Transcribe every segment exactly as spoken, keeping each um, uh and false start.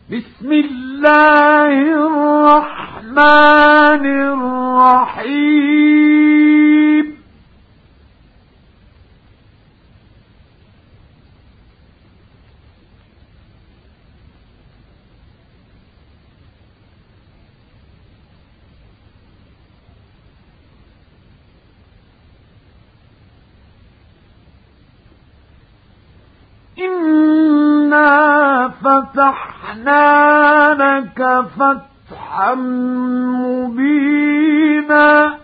بسم الله الرحمن الرحيم إنا فتحنا لك فتحا مبينا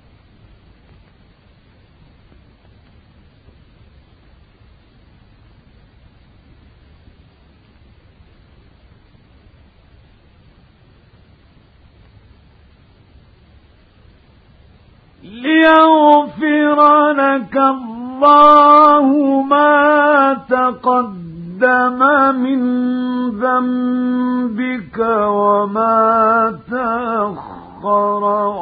ليغفر لك الله ما تقدم من ذنبك وما تأخر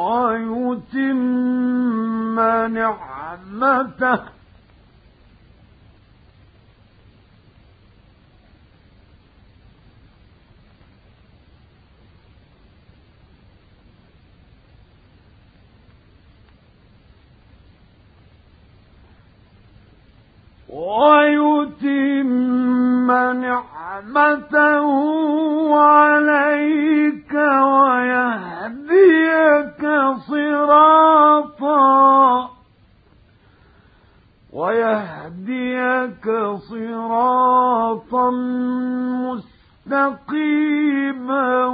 ويتم نعمته ويتم نعمته عليك ويهديك صراطا ويهديك صراطا مستقيما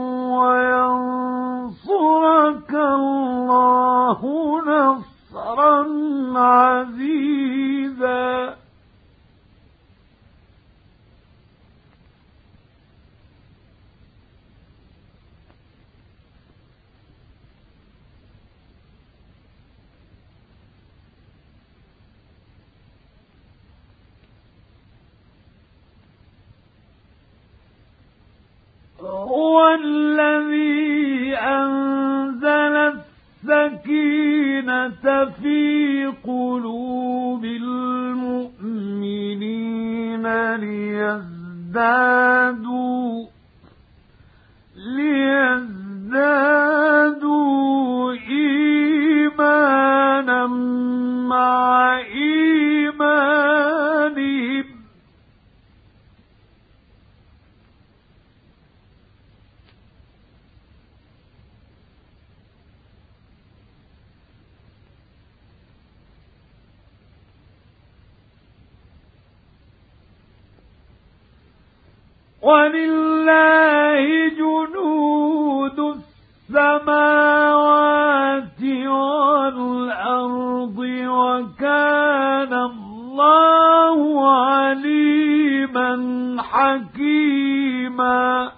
وينصرك الله نصرا عزيزا. هو الذي أنزل السكينة في قلوب المؤمنين ليزدادوا ليزدادوا إيمانا مع إيمانهم ولله جنود السماوات والأرض وكان الله عليما حكيما.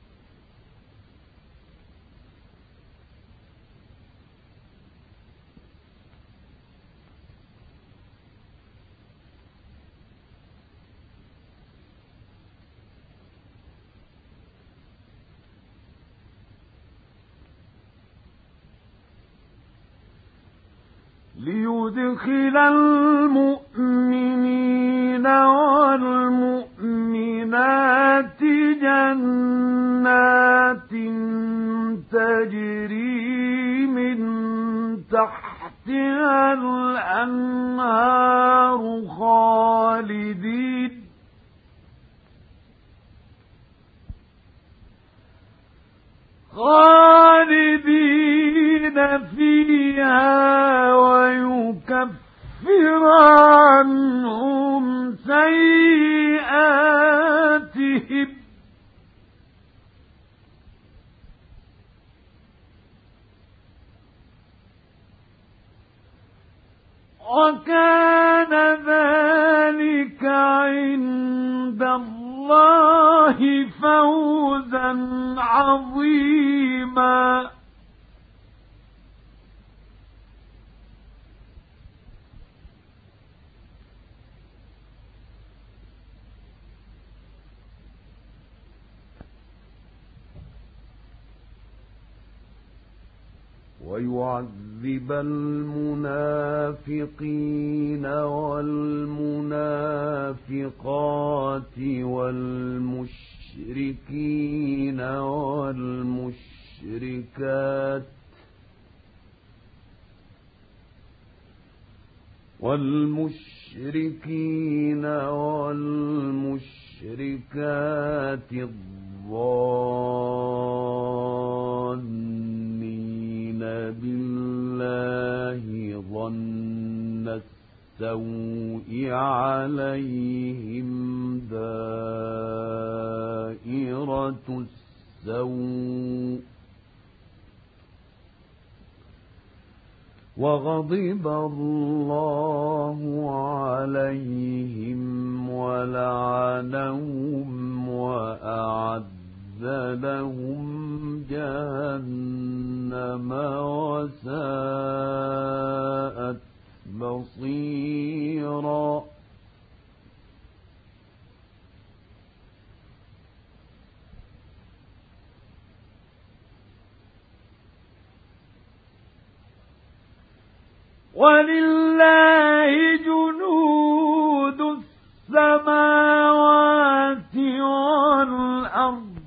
ليدخل المؤمنين والمؤمنات جنات تجري من تحتها الأنهار خالدين خالدين فيها ويكفر عنهم سيئاتهم وكان ذلك عند الله فوزا عظيما. ويعذب المنافقين والمنافقات والمشركين والمشركين والمشركات والمشركين والمشركات الظانين بالله ظن السوء عليهم دائرة السوء وغضب الله عليهم ولعنهم وأعد لهم جهنم وساءت مصيرا. ولله جنود السماوات والأرض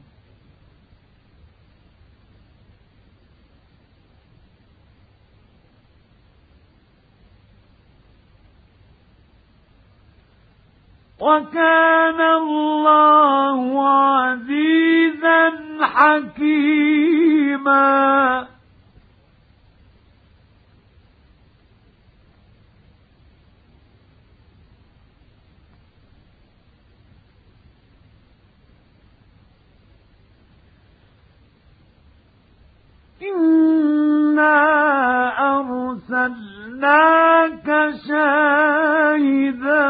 وكان الله عزيزا حكيما. إنا أرسلناك شاهدا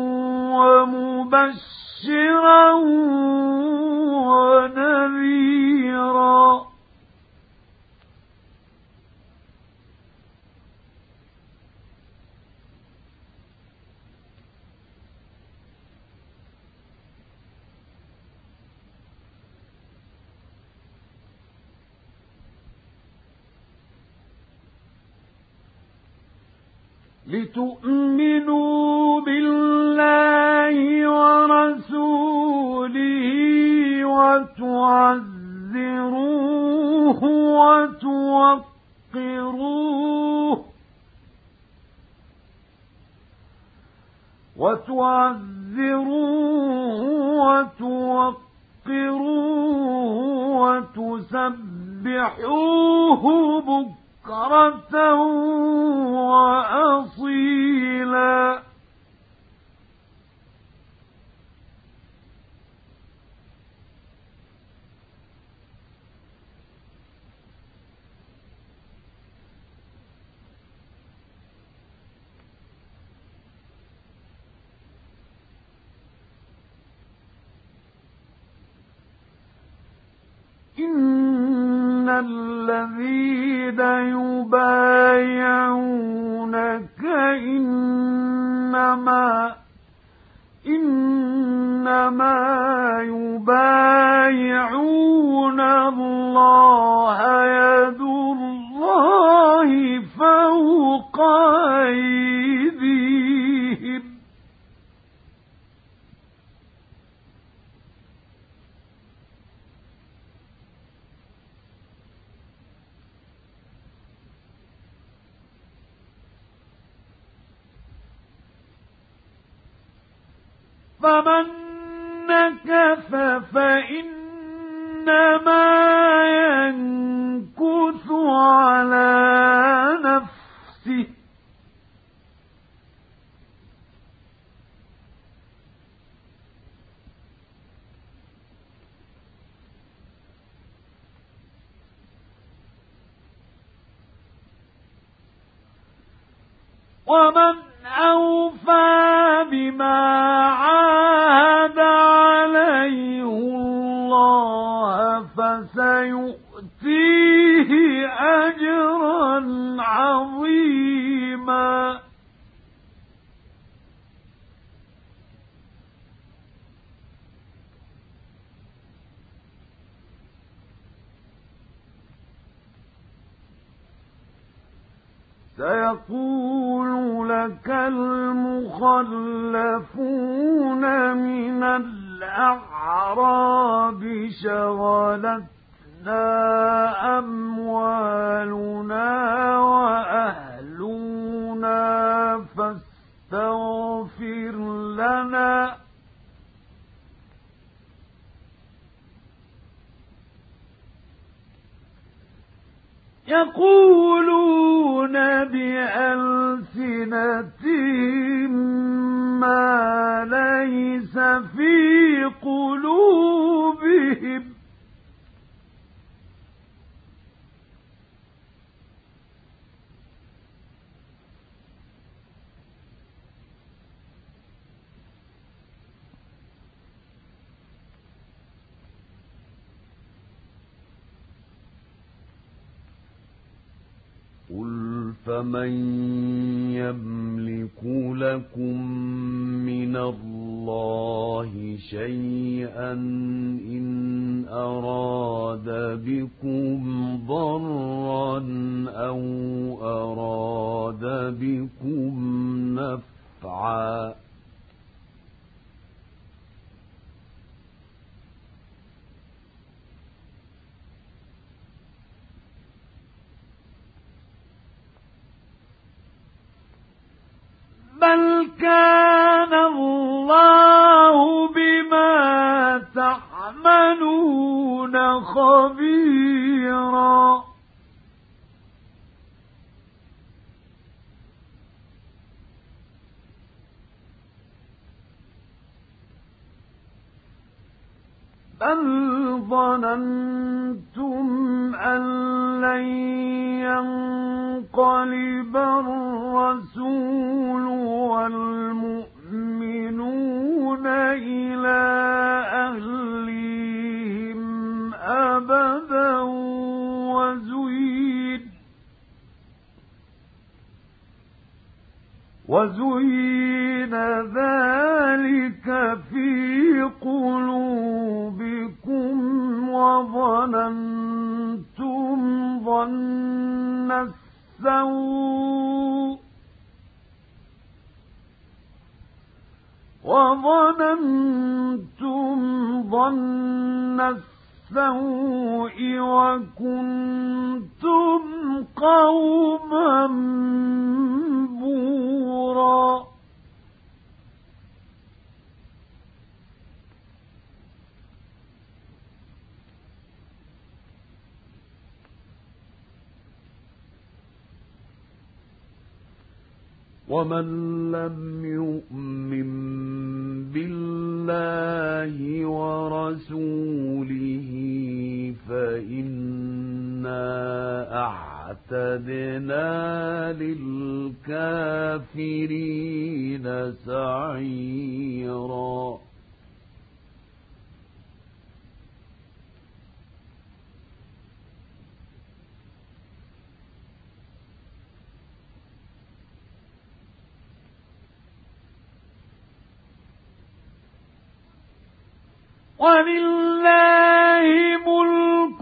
ومبشرا ونذيرا. لتؤمنوا بالله ورسوله وتعزروه وتوقروه وتعزروه وتوقروه وتسبحوه بكرة وأصيلا. إن الذين يبايعونك إنما إنما يبايعون الله يد الله فوق أيديهم. فمن نكث فإنما ينكث على نفسه ومن أوفى بما عاهد عليه الله فسيؤتيه أجرا عظيما. سيقول لك المخلفون من الأعراب شغلتنا أموالنا وأهلنا فاستغفر لنا يقولون بألسنتهم ما ليس في قلوبهم قل فمن يملك لكم من الله شيئا إن أراد بكم ضرا أو أراد بكم نفعا بل كان الله بما تعملون خبيرا بل ظننتم أن لن ينقلب الرسول والمؤمنون إلى أهلهم أبدا وزين وزين ذلك في قلوبكم وظننتم ظن السوء وظننتم ظن السوء وكنتم قوما بورا ومن لم يؤمن بالله ورسوله فإنا أعتدنا للكافرين سعيرا ولله ملك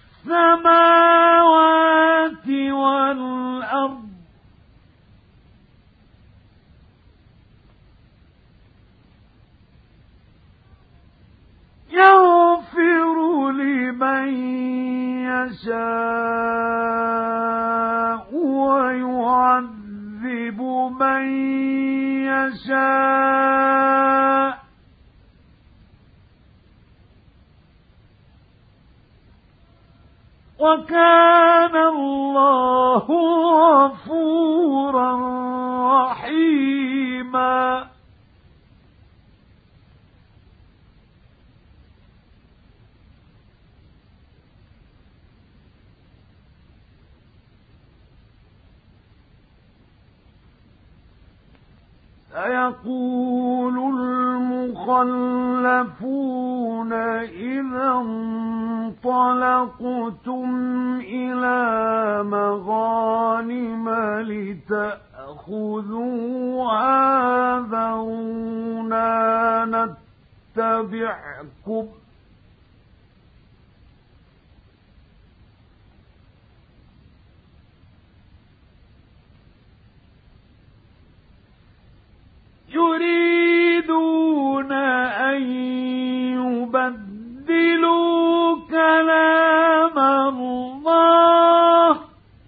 السماوات والأرض يغفر لمن يشاء ويعذب من يشاء وكان الله غفورا رحيما سيقول المخلفون إذا انطلقتم إلى مغانم لتأخذوها ذرونا نتبعكم يريدون أن يبدلوا كلام الله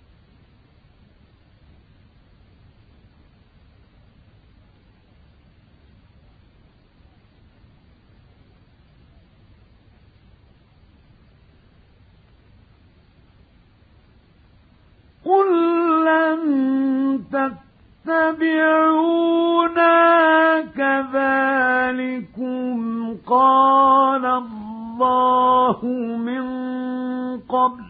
قل لن تتبعونا كذلكم قال الله من قبل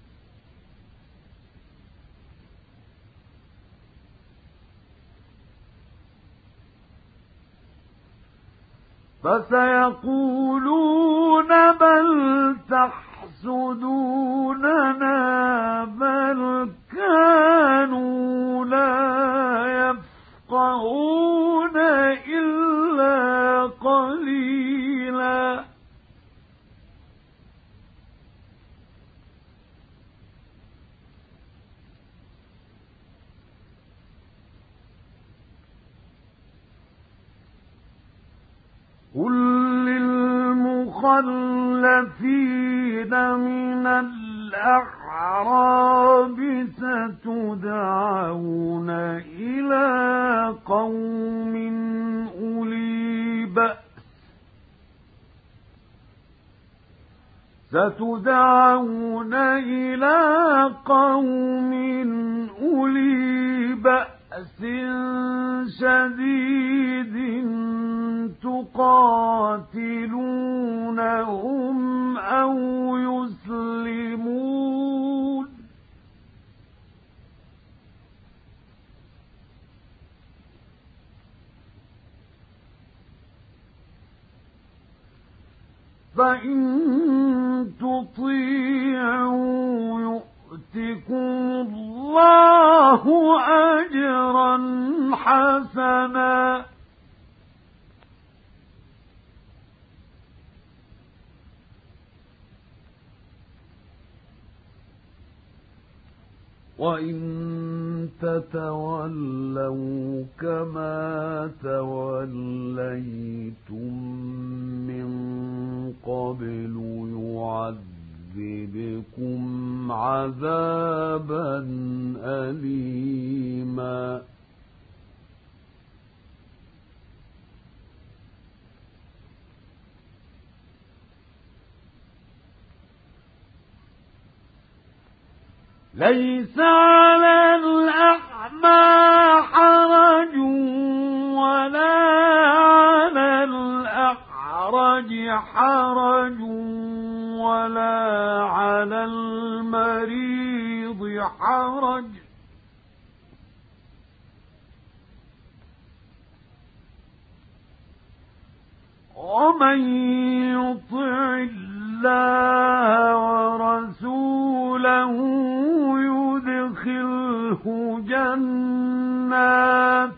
فسيقولون بل تحسدوننا بل كانوا لا يفقهون إلا قليلا قل للمخلفين من الأعراب ستدعون إلى قوم أولي بأس ستدعون إلى قوم أولي بأس شديد تقاتلونهم أو يسلمون فإن تطيعوا يؤتكم الله أجرا حسنا وإن تتولوا كما توليتم من قبل يعذبكم عذابا أليما ليس على الأعمى حرج ولا على الأعرج حرج ولا على المريض حرج ومن يطع الله ورسوله يدخله جنات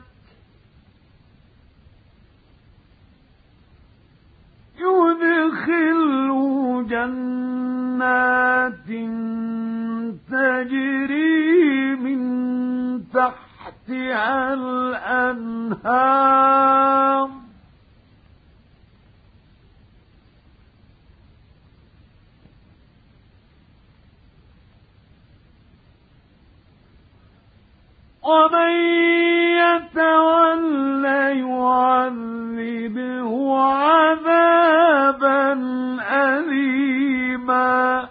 يدخله جنات تجري من تحتها الأنهار ومن يتول يعذبه عذابا أليما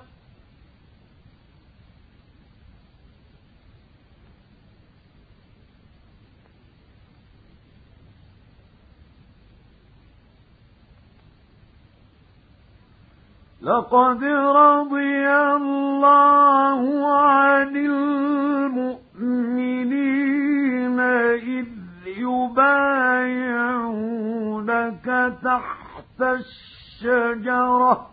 لقد رضي الله عن المؤمنين إذ يبايعونك تحت الشجرة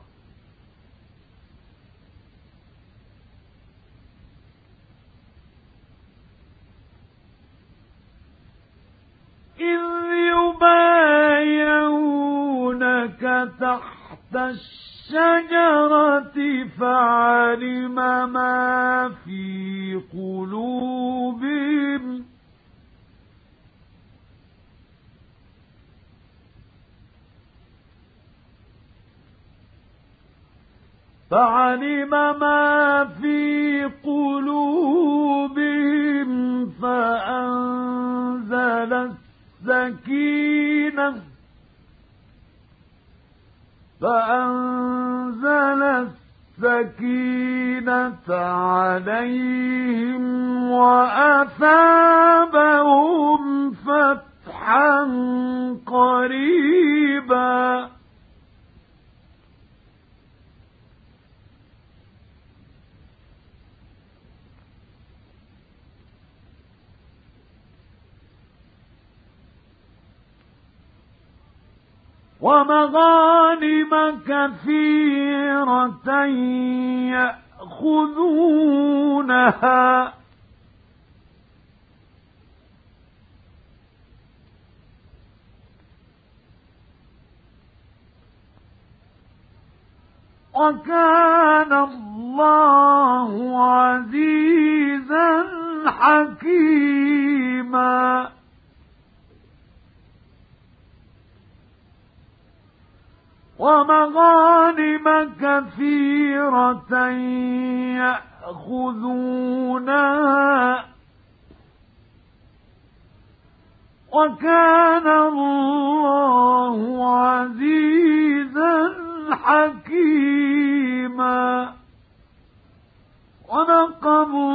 إذ يبايعونك تحت الشجرة الشجرة فعلم ما في قلوبهم فعلم ما في قلوبهم فأنزل السكينة فأنزل السكينة عليهم وأثابهم فتحا قريبا. ومغانم كثيرة يأخذونها وكان الله عزيزا حكيما. ومغانم كثيرة يأخذونها وكان الله عزيزا حكيما. ونقضوا